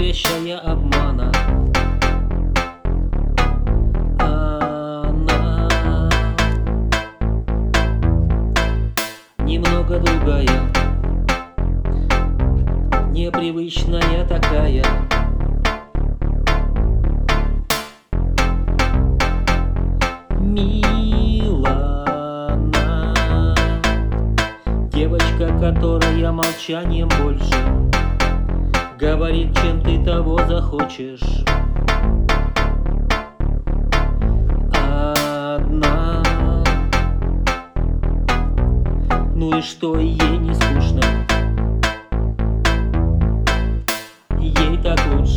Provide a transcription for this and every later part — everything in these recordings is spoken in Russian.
терпящая обмана. Она немного другая, непривычная такая. Милана, девочка, которая молчанием больше говорит, чем ты того захочешь. Одна, ну и что, ей не скучно, ей так лучше.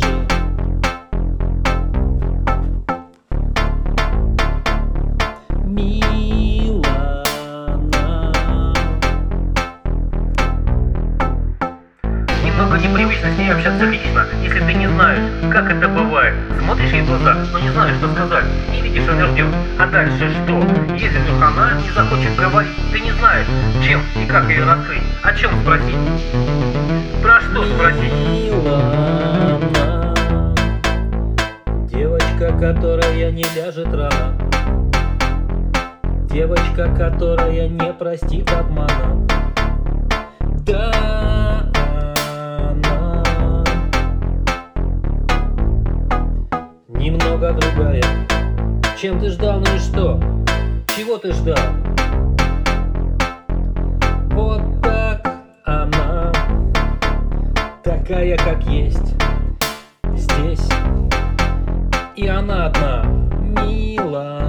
Немного непривычно с ней общаться лично, если ты не знаешь, как это бывает. Смотришь ей в глаза, но не знаешь, что сказать, и видишь, что она ждет. А дальше что? Если вдруг она не захочет говорить, ты не знаешь, чем и как ее раскрыть, о чем спросить. Про что спросить? Милана, девочка, которая не ляжет рано, девочка, которая не простит обмана. Да, она немного другая, чем ты ждал, ну и что? Чего ты ждал? Вот так она, такая, как есть, здесь, и она одна, Милана.